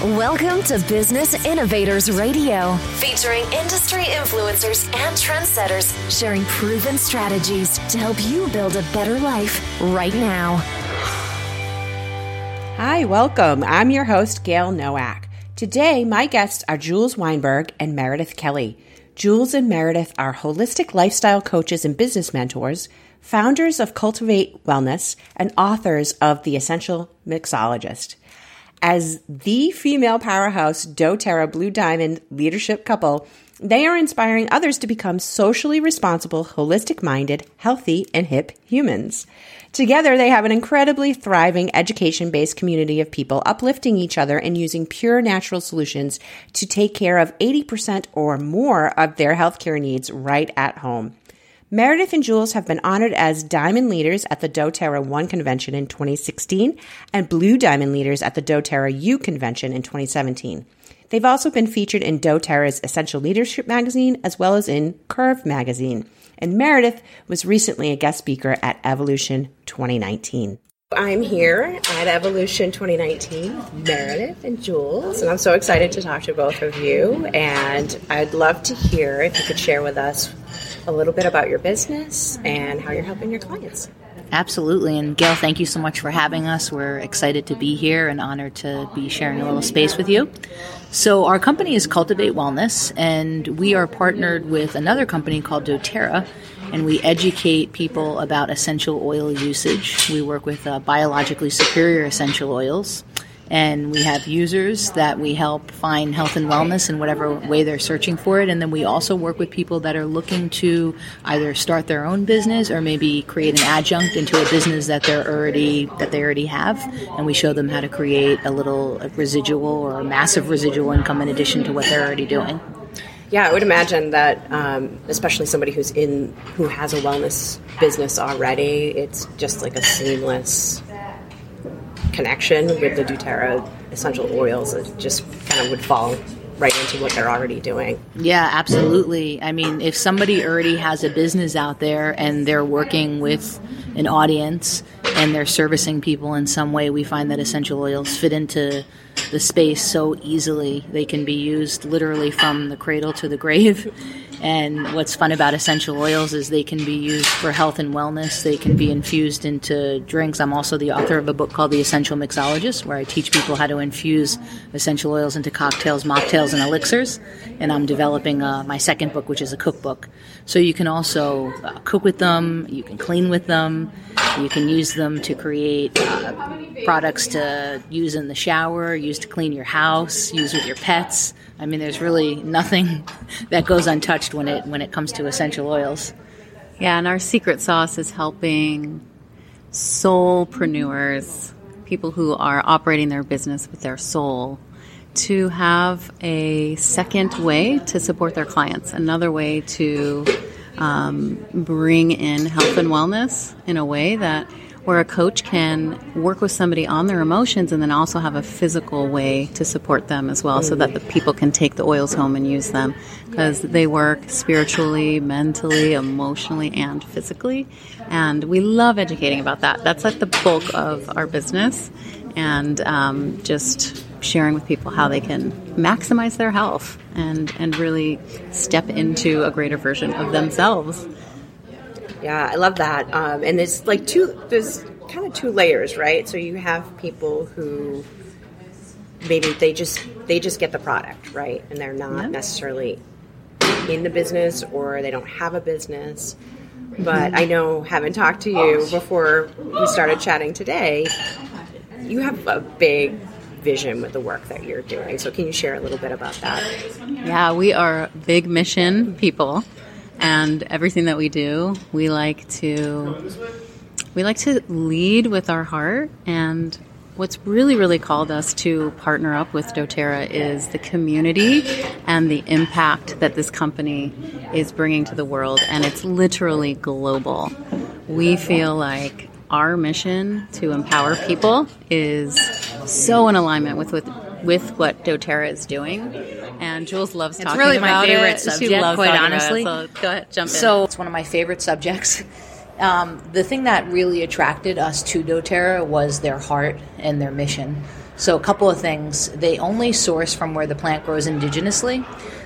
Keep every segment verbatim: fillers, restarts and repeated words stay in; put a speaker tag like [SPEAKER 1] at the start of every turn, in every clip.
[SPEAKER 1] Welcome to Business Innovators Radio, featuring industry influencers and trendsetters sharing proven strategies to help you build a better life right now.
[SPEAKER 2] Hi, welcome. I'm your host, Gail Nowak. Today, my guests are Jules Weinberg and Meredith Kelly. Jules and Meredith are holistic lifestyle coaches and business mentors, founders of Cultivate Wellness, and authors of The Essential Mixologist. As the female powerhouse doTERRA Blue Diamond leadership couple, they are inspiring others to become socially responsible, holistic-minded, healthy, and hip humans. Together, they have an incredibly thriving education-based community of people uplifting each other and using pure natural solutions to take care of eighty percent or more of their healthcare needs right at home. Meredith and Jules have been honored as Diamond Leaders at the doTERRA One Convention in twenty sixteen and Blue Diamond Leaders at the doTERRA U Convention in twenty seventeen. They've also been featured in doTERRA's Essential Leadership magazine as well as in Curve magazine. And Meredith was recently a guest speaker at Evolution twenty nineteen. I'm here at Evolution twenty nineteen, Meredith and Jules, and I'm so excited to talk to both of you. And I'd love to hear if you could share with us a little bit about your business and how you're helping your clients.
[SPEAKER 3] Absolutely. And Gail, thank you so much for having us. We're excited to be here and honored to be sharing a little space with you. So our company is Cultivate Wellness, and we are partnered with another company called doTERRA, and we educate people about essential oil usage. We work with uh, biologically superior essential oils, and we have users that we help find health and wellness in whatever way they're searching for it. And then we also work with people that are looking to either start their own business or maybe create an adjunct into a business that they're already that they already have. And we show them how to create a little residual or a massive residual income in addition to what they're already doing.
[SPEAKER 2] Yeah, I would imagine that, um, especially somebody who's in who has a wellness business already, it's just like a seamless connection with the doTERRA essential oils. It just kind of would fall right into what they're already doing.
[SPEAKER 3] Yeah, absolutely. I mean, if somebody already has a business out there and they're working with an audience and they're servicing people in some way, we find that essential oils fit into the space so easily. They can be used literally from the cradle to the grave. And what's fun about essential oils is they can be used for health and wellness. They can be infused into drinks. I'm also the author of a book called The Essential Mixologist, where I teach people how to infuse essential oils into cocktails, mocktails, and elixirs. And I'm developing uh, my second book, which is a cookbook. So you can also uh, cook with them. You can clean with them. You can use them to create uh, products to use in the shower, use to clean your house, use with your pets. I mean, there's really nothing that goes untouched when it when it comes to essential oils.
[SPEAKER 4] Yeah, and our secret sauce is helping soulpreneurs, people who are operating their business with their soul, to have a second way to support their clients, another way to um, bring in health and wellness in a way that where a coach can work with somebody on their emotions and then also have a physical way to support them as well, so that the people can take the oils home and use them, because they work spiritually, mentally, emotionally, and physically. And we love educating about that. That's like the bulk of our business, and um, just sharing with people how they can maximize their health and, and really step into a greater version of themselves.
[SPEAKER 2] Yeah, I love that. Um, and there's like two, there's kind of two layers, right? So you have people who maybe they just, they just get the product, right? And they're not yep. necessarily in the business, or they don't have a business. But I know, having talked to you before we started chatting today, you have a big vision with the work that you're doing. So can you share a little bit about that?
[SPEAKER 4] Yeah, we are big mission people. And everything that we do, we like to we like to lead with our heart. And what's really, really called us to partner up with doTERRA is the community and the impact that this company is bringing to the world. And it's literally global. We feel like our mission to empower people is so in alignment with with, with what doTERRA is doing. And Jules loves talking about it.
[SPEAKER 3] It's really my favorite subject,
[SPEAKER 4] she loves
[SPEAKER 3] quite honestly.
[SPEAKER 4] About it, so go ahead, jump in.
[SPEAKER 3] So it's one of my favorite subjects. Um, the thing that really attracted us to doTERRA was their heart and their mission. So a couple of things. They only source from where the plant grows indigenously.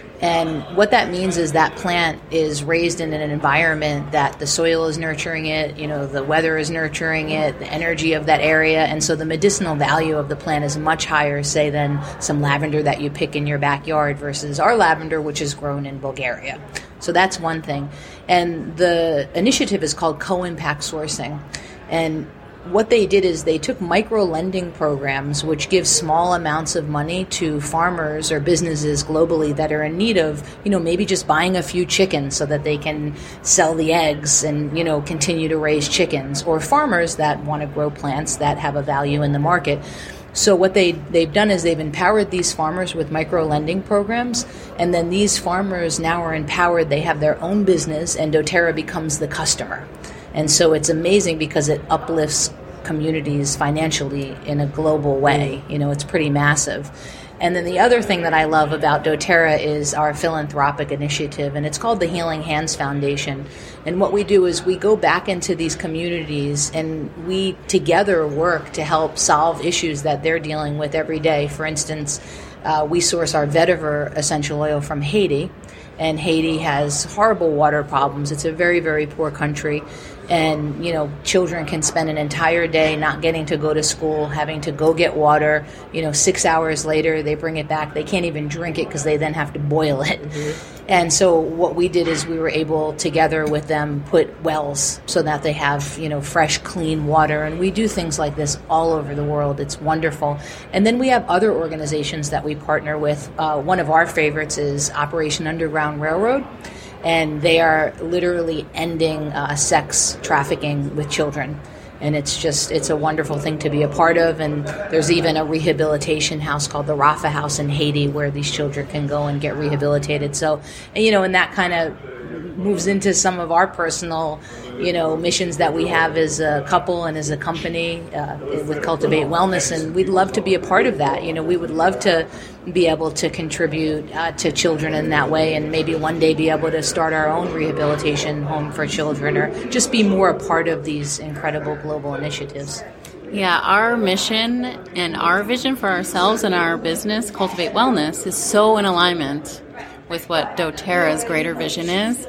[SPEAKER 3] And what that means is that plant is raised in an environment that the soil is nurturing it, you know, the weather is nurturing it, the energy of that area. And so the medicinal value of the plant is much higher, say, than some lavender that you pick in your backyard versus our lavender, which is grown in Bulgaria. So that's one thing. And the initiative is called Co-Impact Sourcing. And what they did is they took micro-lending programs, which give small amounts of money to farmers or businesses globally that are in need of, you know, maybe just buying a few chickens so that they can sell the eggs and, you know, continue to raise chickens, or farmers that want to grow plants that have a value in the market. So what they, they've done is they've empowered these farmers with micro-lending programs, and then these farmers now are empowered. They have their own business, and doTERRA becomes the customer. And so it's amazing because it uplifts communities financially in a global way. You know, it's pretty massive. And then the other thing that I love about doTERRA is our philanthropic initiative, and it's called the Healing Hands Foundation. And what we do is we go back into these communities and we together work to help solve issues that they're dealing with every day. For instance, uh, we source our vetiver essential oil from Haiti, and Haiti has horrible water problems. It's a very, very poor country. And, you know, children can spend an entire day not getting to go to school, having to go get water. You know, six hours later, they bring it back. They can't even drink it because they then have to boil it. Mm-hmm. And so what we did is we were able, together with them, put wells so that they have, you know, fresh, clean water. And we do things like this all over the world. It's wonderful. And then we have other organizations that we partner with. Uh, one of our favorites is Operation Underground Railroad. And they are literally ending uh, sex trafficking with children. And it's just, it's a wonderful thing to be a part of. And there's even a rehabilitation house called the Rafa House in Haiti where these children can go and get rehabilitated. So, and, you know, and that kind of moves into some of our personal, you know, missions that we have as a couple and as a company uh, with Cultivate Wellness. And we'd love to be a part of that. You know, we would love to be able to contribute uh, to children in that way, and maybe one day be able to start our own rehabilitation home for children, or just be more a part of these incredible global initiatives.
[SPEAKER 4] Yeah, our mission and our vision for ourselves and our business, Cultivate Wellness, is so in alignment with what doTERRA's greater vision is.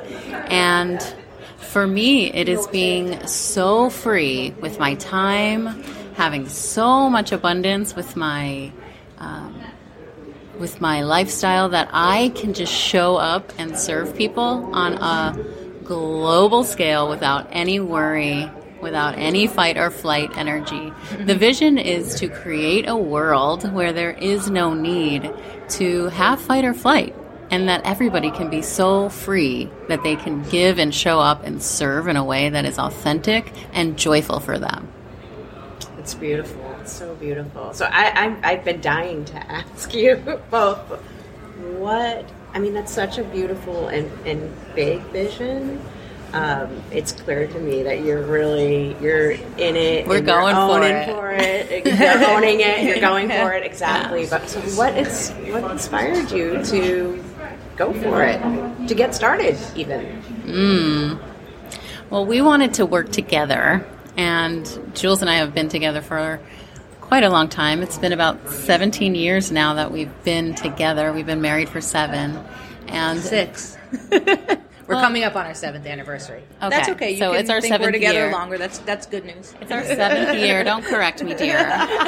[SPEAKER 4] And for me, it is being so free with my time, having so much abundance with my um, with my lifestyle that I can just show up and serve people on a global scale without any worry, without any fight or flight energy. The vision is to create a world where there is no need to have fight or flight, and that everybody can be so free that they can give and show up and serve in a way that is authentic and joyful for them.
[SPEAKER 2] It's beautiful. It's so beautiful. So I, I'm, I've been dying to ask you both, what, I mean, that's such a beautiful and, and big vision. Um, it's clear to me that you're really, you're in it.
[SPEAKER 4] We're going
[SPEAKER 2] for
[SPEAKER 4] it.
[SPEAKER 2] for it. You're owning it. You're going for it. Exactly. But so what is, what inspired you to go for it, to get started even?
[SPEAKER 4] Mm. Well, we wanted to work together, and Jules and I have been together for quite a long time. It's been about seventeen years now that we've been together. We've been married for seven. And
[SPEAKER 3] Six. We're well, coming up on our seventh anniversry.
[SPEAKER 4] Okay.
[SPEAKER 3] That's okay. You
[SPEAKER 4] so
[SPEAKER 3] can
[SPEAKER 4] it's our
[SPEAKER 3] think
[SPEAKER 4] seventh
[SPEAKER 3] we're together
[SPEAKER 4] year.
[SPEAKER 3] longer. That's that's good news.
[SPEAKER 4] It's our seventh year. Don't correct me, dear.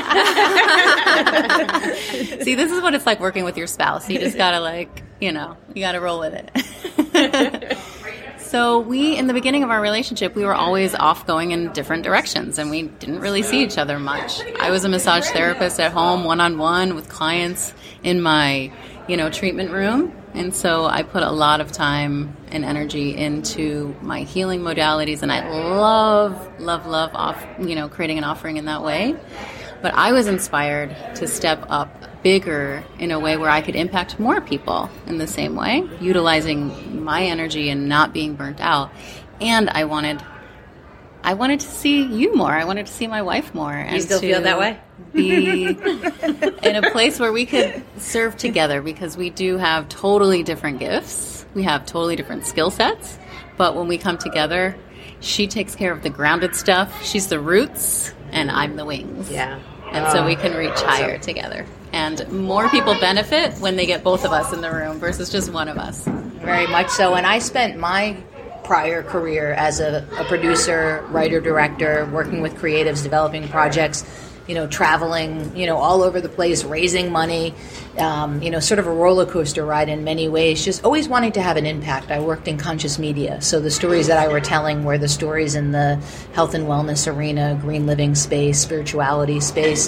[SPEAKER 4] See, this is what it's like working with your spouse. You just gotta like, you know, you gotta roll with it. So we, in the beginning of our relationship, we were always off going in different directions, and we didn't really see each other much. I was a massage therapist at home, one-on-one with clients in my, you know, treatment room. And so I put a lot of time and energy into my healing modalities, and I love, love, love off, you know, creating an offering in that way. But I was inspired to step up bigger in a way where I could impact more people in the same way, utilizing my energy and not being burnt out. And I wanted I wanted to see you more. I wanted to see my wife more.
[SPEAKER 3] You still feel that way?
[SPEAKER 4] Be in a place where we could serve together, because we do have totally different gifts. We have totally different skill sets. But when we come together, she takes care of the grounded stuff. She's the roots, and I'm the wings.
[SPEAKER 2] Yeah.
[SPEAKER 4] And so we can reach higher together. And more people benefit when they get both of us in the room versus just one of us.
[SPEAKER 3] Very much so. And I spent my prior career as a, a producer, writer, director, working with creatives, developing projects, you know, traveling, you know, all over the place, raising money, um, you know, sort of a roller coaster ride in many ways, just always wanting to have an impact. I worked in conscious media. So the stories that I were telling were the stories in the health and wellness arena, green living space, spirituality space.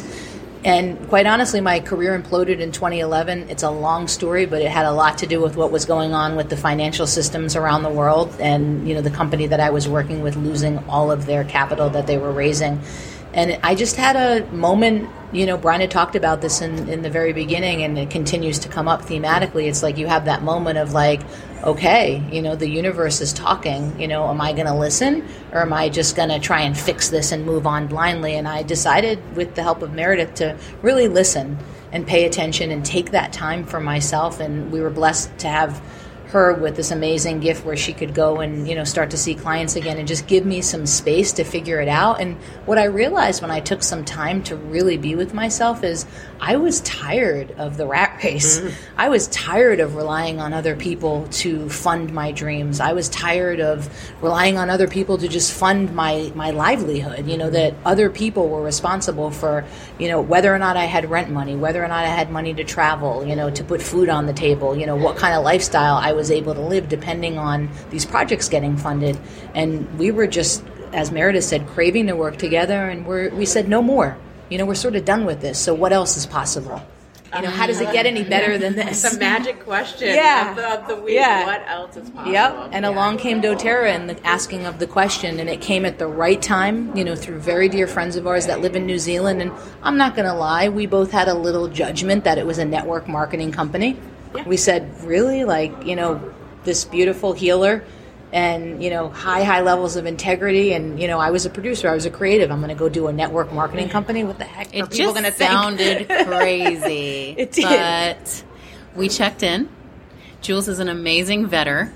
[SPEAKER 3] And quite honestly, my career imploded in twenty eleven. It's a long story, but it had a lot to do with what was going on with the financial systems around the world and, you know, the company that I was working with losing all of their capital that they were raising. And I just had a moment, you know, Brian had talked about this in, in the very beginning, and it continues to come up thematically. It's like you have that moment of like, okay, you know, the universe is talking, you know, am I going to listen or am I just going to try and fix this and move on blindly? And I decided with the help of Meredith to really listen and pay attention and take that time for myself. And we were blessed to have her with this amazing gift where she could go and, you know, start to see clients again and just give me some space to figure it out. And what I realized when I took some time to really be with myself is I was tired of the rat race. Mm-hmm. I was tired of relying on other people to fund my dreams. I was tired of relying on other people to just fund my, my livelihood, you know, that other people were responsible for, you know, whether or not I had rent money, whether or not I had money to travel, you know, to put food on the table, you know, what kind of lifestyle I was able to live depending on these projects getting funded. And we were just, as Meredith said, craving to work together, and we're, we said no more. You know, we're sort of done with this, so what else is possible? You know, how does it get any better than this?
[SPEAKER 2] It's a magic question
[SPEAKER 3] yeah.
[SPEAKER 2] of, the, of the week.
[SPEAKER 3] Yeah.
[SPEAKER 2] What else is possible?
[SPEAKER 3] Yep. And
[SPEAKER 2] yeah.
[SPEAKER 3] along came doTERRA and the asking of the question, and it came at the right time, you know, through very dear friends of ours that live in New Zealand. And I'm not going to lie, we both had a little judgment that it was a network marketing company. Yeah. We said, really? Like, you know, this beautiful healer and, you know, high, high levels of integrity. And, you know, I was a producer. I was a creative. I'm going to go do a network marketing company. What the heck are
[SPEAKER 4] it
[SPEAKER 3] people going to think?
[SPEAKER 4] It just sounded crazy.
[SPEAKER 3] It did.
[SPEAKER 4] But we checked in. Jules is an amazing vetter.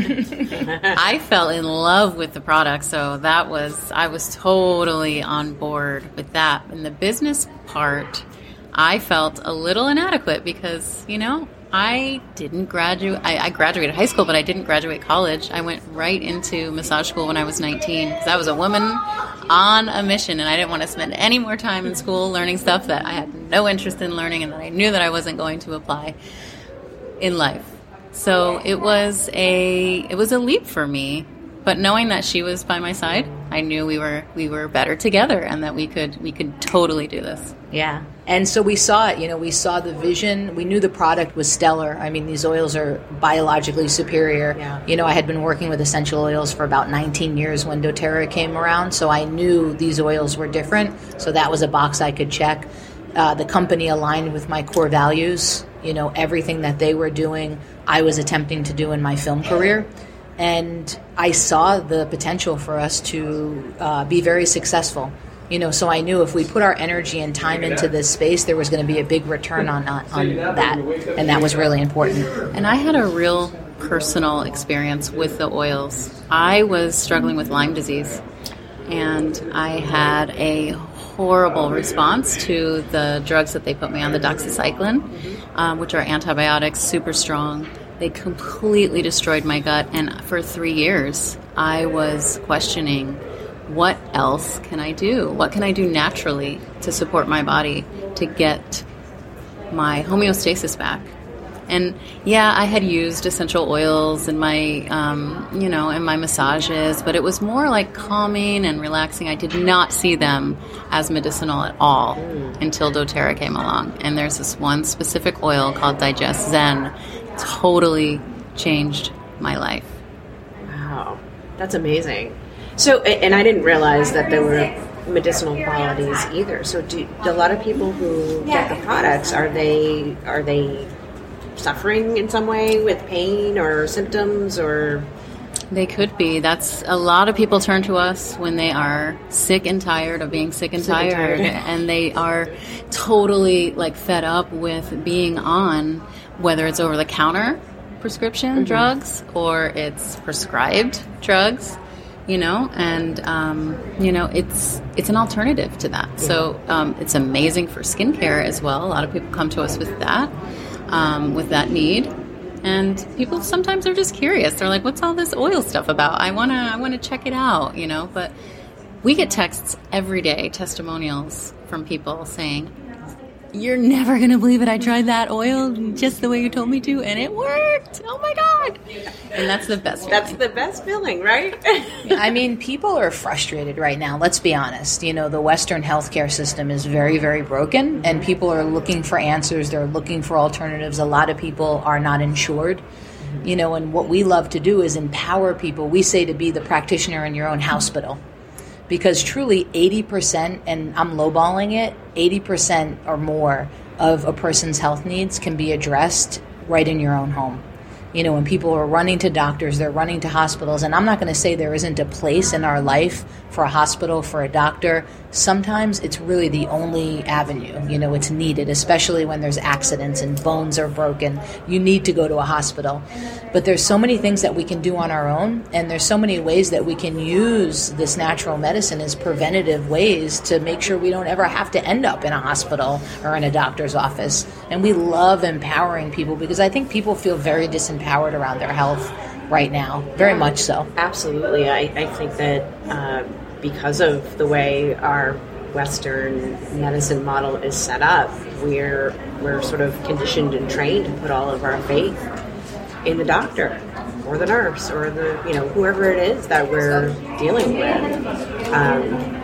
[SPEAKER 4] I fell in love with the product, so that was, I was totally on board with that. And the business part, I felt a little inadequate because, you know, I didn't graduate. I, I graduated high school, but I didn't graduate college. I went right into massage school when I was nineteen because I was a woman on a mission, and I didn't want to spend any more time in school learning stuff that I had no interest in learning and that I knew that I wasn't going to apply in life. So it was a it was a leap for me. But knowing that she was by my side, I knew we were we were better together and that we could we could totally do this.
[SPEAKER 3] Yeah. And so we saw it, you know, we saw the vision. We knew the product was stellar. I mean, these oils are biologically superior. Yeah. You know, I had been working with essential oils for about nineteen years when doTERRA came around, so I knew these oils were different. So that was a box I could check. Uh, the company aligned with my core values. You know, everything that they were doing, I was attempting to do in my film career. And I saw the potential for us to uh, be very successful. You know, so I knew if we put our energy and time into this space, there was going to be a big return on, on, on that. And that was really important.
[SPEAKER 4] And I had a real personal experience with the oils. I was struggling with Lyme disease, and I had a horrible response to the drugs that they put me on, the doxycycline, um, which are antibiotics, super strong. They completely destroyed my gut, and for three years, I was questioning, what else can I do? What can I do naturally to support my body to get my homeostasis back? And yeah, I had used essential oils in my, um, you know, in my massages, but it was more like calming and relaxing. I did not see them as medicinal at all until doTERRA came along. And there's this one specific oil called Digest Zen. Totally changed my life.
[SPEAKER 2] Wow, that's amazing. So, and I didn't realize that there were medicinal qualities either. So, do a lot of people who get the products, are they are they suffering in some way with pain or symptoms, or?
[SPEAKER 4] They could be. That's a lot of people turn to us when they are sick and tired of being sick and sick tired, and, tired. and they are totally like fed up with being on, whether it's over-the-counter prescription mm-hmm. drugs or it's prescribed drugs. you know, and, um, you know, it's it's an alternative to that. Yeah. So um, it's amazing for skincare as well. A lot of people come to us with that, um, with that need. And people sometimes are just curious. They're like, what's all this oil stuff about? I want to I want to check it out, you know. But we get texts every day, testimonials from people saying, you're never going to believe it. I tried that oil just the way you told me to, and it worked. Oh, my God. And that's the best feeling.
[SPEAKER 2] That's the best feeling, right?
[SPEAKER 3] I mean, people are frustrated right now. Let's be honest. You know, the Western healthcare system is very, very broken, and people are looking for answers. They're looking for alternatives. A lot of people are not insured. You know, and what we love to do is empower people. We say to be the practitioner in your own hospital. Because truly eighty percent, and I'm lowballing it, eighty percent or more of a person's health needs can be addressed right in your own home. You know, when people are running to doctors, they're running to hospitals, and I'm not going to say there isn't a place in our life for a hospital, for a doctor. Sometimes it's really the only avenue. You know, it's needed, especially when there's accidents and bones are broken. You need to go to a hospital. But there's so many things that we can do on our own, and there's so many ways that we can use this natural medicine as preventative ways to make sure we don't ever have to end up in a hospital or in a doctor's office. And we love empowering people because I think people feel very disempowered around their health right now, very much so.
[SPEAKER 2] Absolutely. I, I think that uh, because of the way our Western medicine model is set up, we're we're sort of conditioned and trained to put all of our faith in the doctor or the nurse or the, you know, whoever it is that we're dealing with. Um,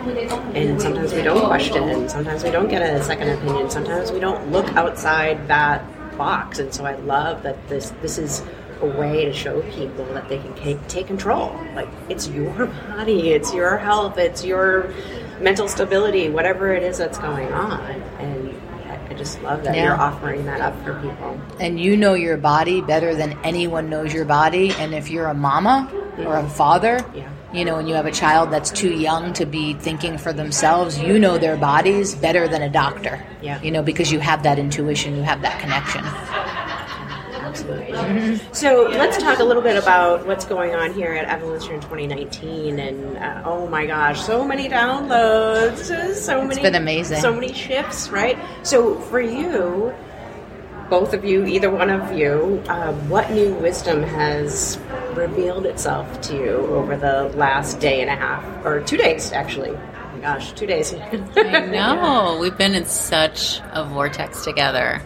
[SPEAKER 2] and sometimes we don't question, sometimes we don't get a second opinion, sometimes we don't look outside that box. And so I love that this this is a way to show people that they can take, take control. Like, it's your body, it's your health, it's your mental stability, whatever it is that's going on. And I just love that yeah. you're offering that up for people.
[SPEAKER 3] And you know your body better than anyone knows your body. And if you're a mama mm-hmm. or a father, yeah. you know, and you have a child that's too young to be thinking for themselves, you know their bodies better than a doctor.
[SPEAKER 2] Yeah.
[SPEAKER 3] You know, because you have that intuition, you have that connection.
[SPEAKER 2] Absolutely. Mm-hmm. So let's talk a little bit about what's going on here at Evolution twenty nineteen. And uh, oh my gosh, so many downloads, so many.
[SPEAKER 3] It's been amazing.
[SPEAKER 2] So many shifts, right? So for you, both of you, either one of you, uh, what new wisdom has revealed itself to you over the last day and a half, or two days actually? Oh my gosh, two days.
[SPEAKER 4] I know. We've been in such a vortex together,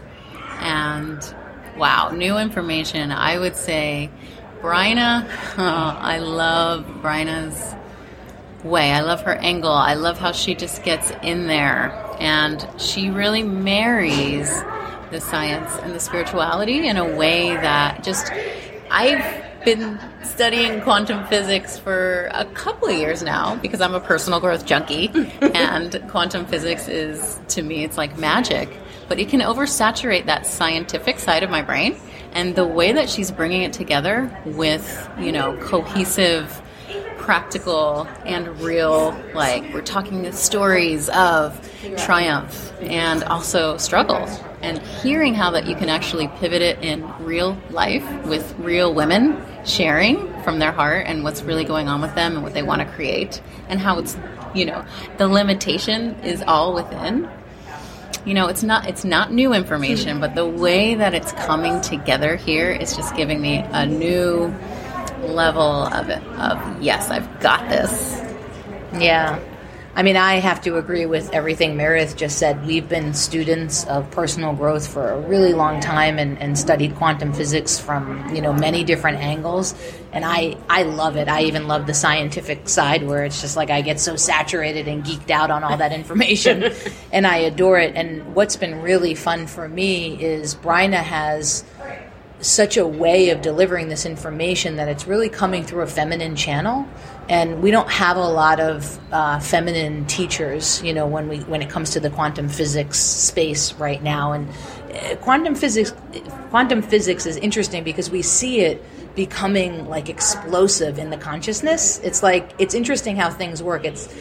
[SPEAKER 4] and wow, new information. I would say Bryna, oh, I love Bryna's way. I love her angle. I love how she just gets in there, and she really marries the science and the spirituality in a way that just, I've been studying quantum physics for a couple of years now because I'm a personal growth junkie, and quantum physics is, to me, it's like magic. But it can oversaturate that scientific side of my brain. And the way that she's bringing it together with, you know, cohesive, practical, and real, like, we're talking the stories of triumph and also struggle. And hearing how that you can actually pivot it in real life with real women sharing from their heart and what's really going on with them and what they want to create. And how it's, you know, the limitation is all within. You know, it's not it's not new information, but the way that it's coming together here is just giving me a new level of it, of, yes, I've got this.
[SPEAKER 3] Yeah. I mean, I have to agree with everything Meredith just said. We've been students of personal growth for a really long time and, and studied quantum physics from, you know, many different angles. And I, I love it. I even love the scientific side where it's just like I get so saturated and geeked out on all that information. And I adore it. And what's been really fun for me is Bryna has such a way of delivering this information that it's really coming through a feminine channel. And we don't have a lot of uh, feminine teachers, you know, when we when it comes to the quantum physics space right now. And uh, quantum physics, quantum physics is interesting because we see it becoming like explosive in the consciousness. It's like it's interesting how things work. It's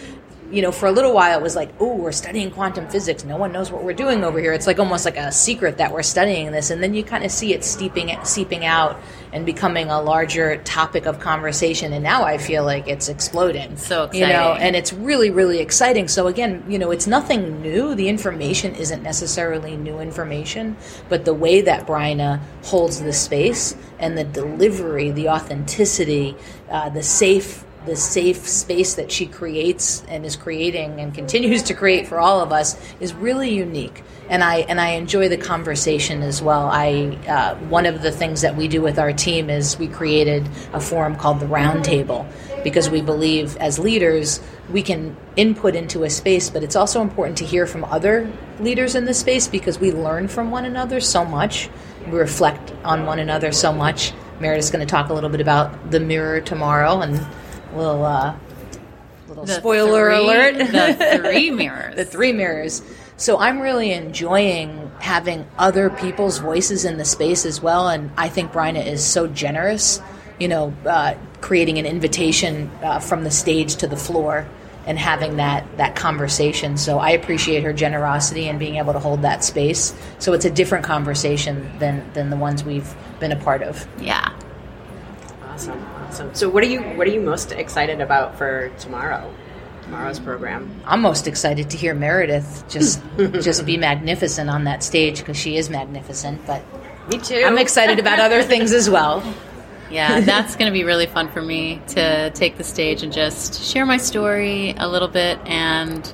[SPEAKER 3] you know, for a little while it was like, oh, we're studying quantum physics. No one knows what we're doing over here. It's like almost like a secret that we're studying this. And then you kind of see it steeping, seeping out and becoming a larger topic of conversation. And now I feel like it's exploding.
[SPEAKER 4] So exciting.
[SPEAKER 3] You know, and it's really, really exciting. So again, you know, it's nothing new. The information isn't necessarily new information, but the way that Bryna holds the space and the delivery, the authenticity, uh, the safe the safe space that she creates and is creating and continues to create for all of us is really unique. And I and I enjoy the conversation as well. I uh, one of the things that we do with our team is we created a forum called the Round Table, because we believe as leaders we can input into a space, but it's also important to hear from other leaders in the space because we learn from one another so much. We reflect on one another so much. Meredith's going to talk a little bit about the mirror tomorrow, and Little, uh, little
[SPEAKER 4] the
[SPEAKER 3] spoiler
[SPEAKER 4] three,
[SPEAKER 3] alert.
[SPEAKER 4] The three mirrors.
[SPEAKER 3] The three mirrors. So I'm really enjoying having other people's voices in the space as well. And I think Bryna is so generous, you know, uh, creating an invitation uh, from the stage to the floor and having that, that conversation. So I appreciate her generosity and being able to hold that space. So it's a different conversation than, than the ones we've been a part of.
[SPEAKER 4] Yeah.
[SPEAKER 2] Awesome, awesome. So what are you what are you most excited about for tomorrow? Tomorrow's program?
[SPEAKER 3] I'm most excited to hear Meredith just just be magnificent on that stage, because she is magnificent, but
[SPEAKER 2] me too.
[SPEAKER 3] I'm excited about other things as well.
[SPEAKER 4] Yeah, that's going to be really fun for me to take the stage and just share my story a little bit and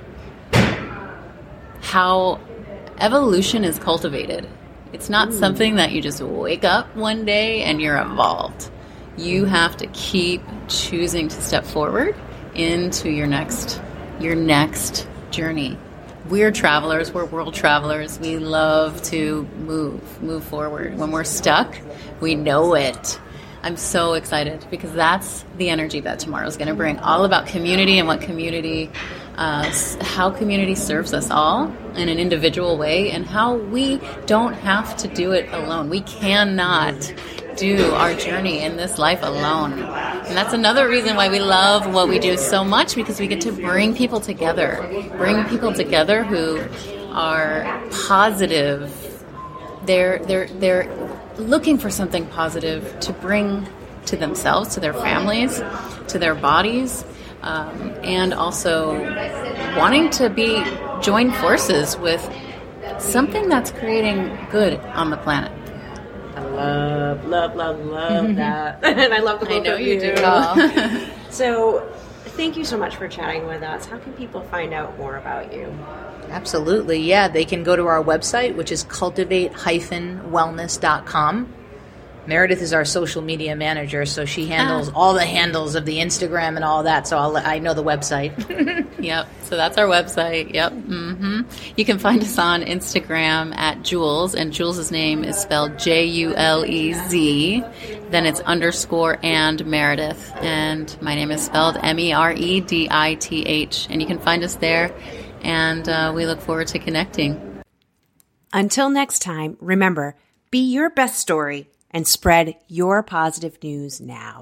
[SPEAKER 4] how evolution is cultivated. It's not Ooh. something that you just wake up one day and you're evolved. You have to keep choosing to step forward into your next your next journey. We're travelers, we're world travelers. We love to move, move forward. When we're stuck, we know it. I'm so excited because that's the energy that tomorrow's going to bring. All about community and what community, uh, how community serves us all in an individual way, and how we don't have to do it alone. We cannot do our journey in this life alone. And that's another reason why we love what we do so much, because we get to bring people together, bring people together who are positive. They're, they're, they're looking for something positive to bring to themselves, to their families, to their bodies, um, and also wanting to be join forces with something that's creating good on the planet.
[SPEAKER 2] I love, love, love, love that. And I love the both
[SPEAKER 4] I know
[SPEAKER 2] of
[SPEAKER 4] you,
[SPEAKER 2] you.
[SPEAKER 4] do it all.
[SPEAKER 2] So thank you so much for chatting with us. How can people find out more about you?
[SPEAKER 3] Absolutely, yeah. They can go to our website, which is cultivate dash wellness dot com. Meredith is our social media manager, so she handles ah. all the handles of the Instagram and all that, so I'll, I know the website.
[SPEAKER 4] Yep, so that's our website, yep. Mm-hmm. You can find us on Instagram at Jules, and Jules' name is spelled J U L E Z, then it's underscore and Meredith, and my name is spelled M E R E D I T H, and you can find us there, and uh, we look forward to connecting.
[SPEAKER 2] Until next time, remember, be your best story and spread your positive news now.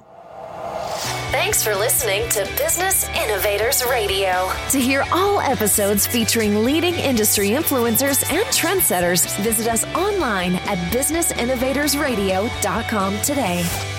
[SPEAKER 1] Thanks for listening to Business Innovators Radio. To hear all episodes featuring leading industry influencers and trendsetters, visit us online at business innovators radio dot com today.